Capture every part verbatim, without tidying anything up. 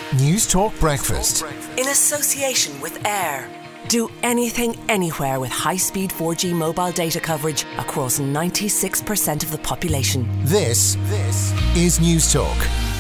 News Talk Breakfast. In association with Air. Do anything, anywhere with high-speed four G mobile data coverage across ninety-six percent of the population. This, this is News Talk.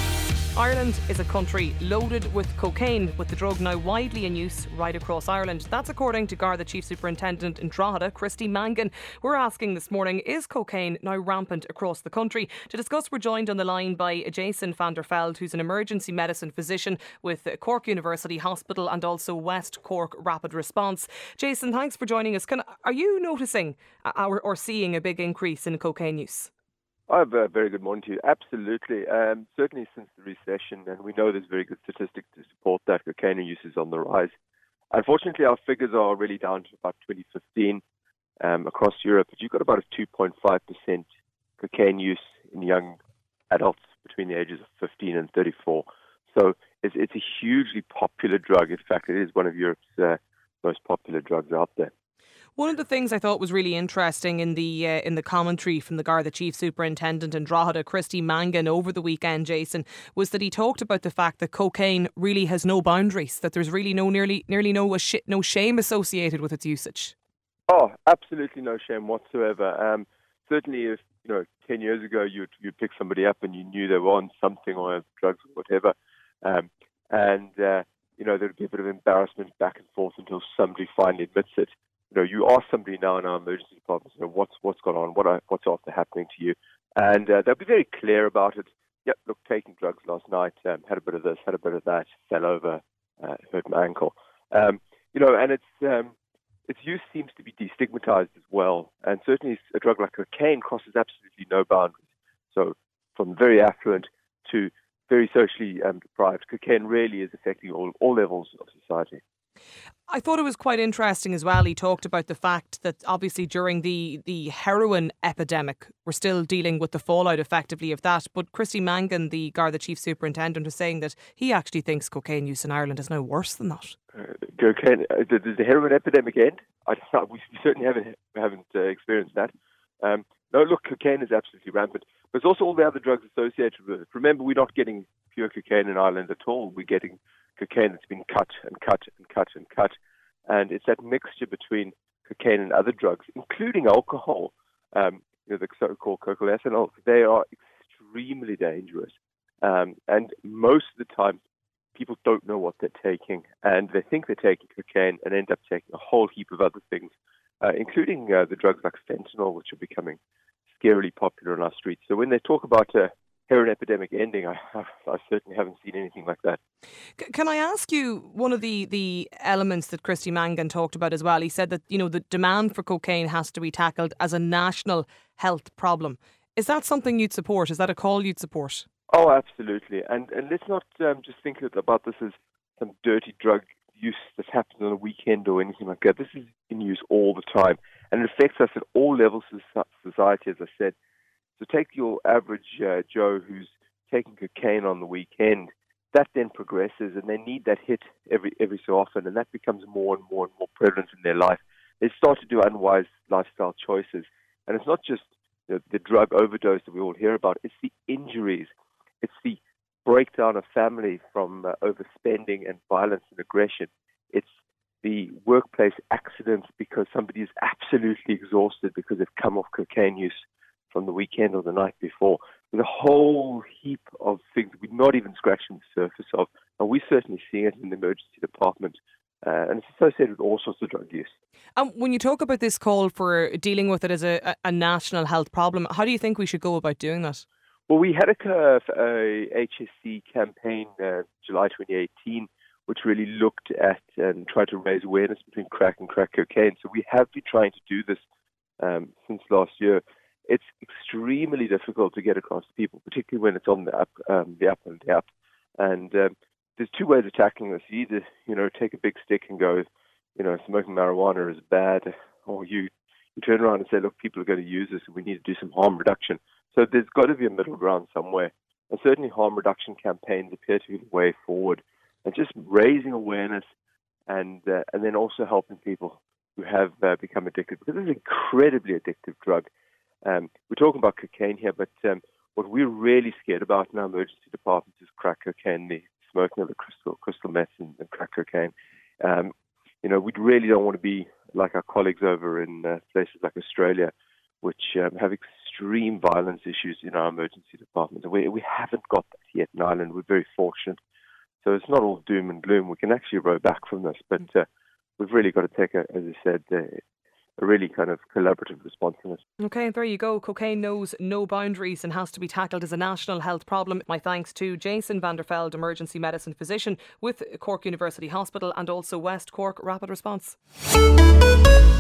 Ireland is a country loaded with cocaine, with the drug now widely in use right across Ireland. That's according to Garda Chief Superintendent in Drogheda, Christy Mangan. We're asking this morning, is cocaine now rampant across the country? To discuss, we're joined on the line by Jason van der Velde, who's an emergency medicine physician with Cork University Hospital and also West Cork Rapid Response. Jason, thanks for joining us. Can, are you noticing or, or seeing a big increase in cocaine use? I have a very good morning to you. Absolutely. Um, certainly since the recession, and we know there's very good statistics to support that cocaine use is on the rise. Unfortunately, our figures are really down to about twenty fifteen um, across Europe. But you've got about a two point five percent cocaine use in young adults between the ages of fifteen and thirty-four. So it's, it's a hugely popular drug. In fact, it is one of Europe's uh, most popular drugs out there. One of the things I thought was really interesting in the uh, in the commentary from the Garda Chief Superintendent in Drogheda, Christy Mangan, over the weekend, Jason, was that he talked about the fact that cocaine really has no boundaries, that there's really no nearly nearly no sh- no shame associated with its usage. Oh, absolutely no shame whatsoever. Um, certainly, if you know, ten years ago you'd you'd pick somebody up and you knew they were on something or have drugs or whatever, um, and uh, you know there'd be a bit of embarrassment back and forth until somebody finally admits it. You know, you ask somebody now in our emergency department, you know, what's what's gone on, what are, what's after happening to you, and uh, they'll be very clear about it. Yep, look, taking drugs last night, um, had a bit of this, had a bit of that, fell over, uh, hurt my ankle. Um, you know, and its um, its use seems to be destigmatized as well, and certainly a drug like cocaine crosses absolutely no boundaries. So, from very affluent to very socially um, deprived, cocaine really is affecting all all levels of society. I thought it was quite interesting as well. He talked about the fact that obviously during the, the heroin epidemic, we're still dealing with the fallout effectively of that. But Christy Mangan, the Garda Chief Superintendent, was saying that he actually thinks cocaine use in Ireland is now worse than that. Uh, cocaine, uh, does the heroin epidemic end? I, we certainly haven't haven't uh, experienced that. Um, no, look, cocaine is absolutely rampant. But it's also all the other drugs associated with it. Remember, we're not getting pure cocaine in Ireland at all. We're getting cocaine that's been cut and cut and cut and cut. And it's that mixture between cocaine and other drugs, including alcohol, um, you know, the so-called cocaine ethanol. They are extremely dangerous. Um, and most of the time, people don't know what they're taking. And they think they're taking cocaine and end up taking a whole heap of other things, uh, including uh, the drugs like fentanyl, which are becoming scarily popular on our streets. So when they talk about a heroin epidemic ending, I, I certainly haven't seen anything like that. Can I ask you, one of the, the elements that Christy Mangan talked about as well, he said that, you know, the demand for cocaine has to be tackled as a national health problem. Is that something you'd support? Is that a call you'd support? Oh, absolutely. And and let's not um, just think about this as some dirty drug use that happens on a weekend or anything like that. This is in use all the time, and it affects us at all levels of society, as I said. So take your average uh, Joe who's taking cocaine on the weekend. That then progresses, and they need that hit every every so often, and that becomes more and more and more prevalent in their life. They start to do unwise lifestyle choices, and it's not just the, the drug overdose that we all hear about. It's the injuries, it's the breakdown of family from uh, overspending and violence and aggression. It's the workplace accidents because somebody is absolutely exhausted because they've come off cocaine use from the weekend or the night before. There's a whole heap of things we're not even scratching the surface of, and we're certainly seeing it in the emergency department, uh, and it's associated with all sorts of drug use. And when you talk about this call for dealing with it as a, a national health problem, how do you think we should go about doing that? Well, we had a, a H S C campaign uh, July twenty eighteen, which really looked at and tried to raise awareness between crack and crack cocaine. So we have been trying to do this um, since last year. It's extremely difficult to get across to people, particularly when it's on the up, um, the up and the up. And um, there's two ways of tackling this. You either, you know, take a big stick and go, you know, smoking marijuana is bad, or you, you turn around and say, look, people are going to use this and we need to do some harm reduction. So there's got to be a middle ground somewhere. And certainly harm reduction campaigns appear to be the way forward. And just raising awareness and uh, and then also helping people who have uh, become addicted, because it's an incredibly addictive drug. Um, we're talking about cocaine here, but um, what we're really scared about in our emergency departments is crack cocaine, the smoking of the crystal, crystal meth and, and crack cocaine. Um, you know, we really don't want to be like our colleagues over in uh, places like Australia, which um, have extreme violence issues in our emergency department. We, we haven't got that yet in Ireland. We're very fortunate. So it's not all doom and gloom. We can actually row back from this, but uh, we've really got to take, a, as I said, uh, a really kind of collaborative response to this. OK, there you go. Cocaine knows no boundaries and has to be tackled as a national health problem. My thanks to Jason van der Velde, emergency medicine physician with Cork University Hospital, and also West Cork Rapid Response.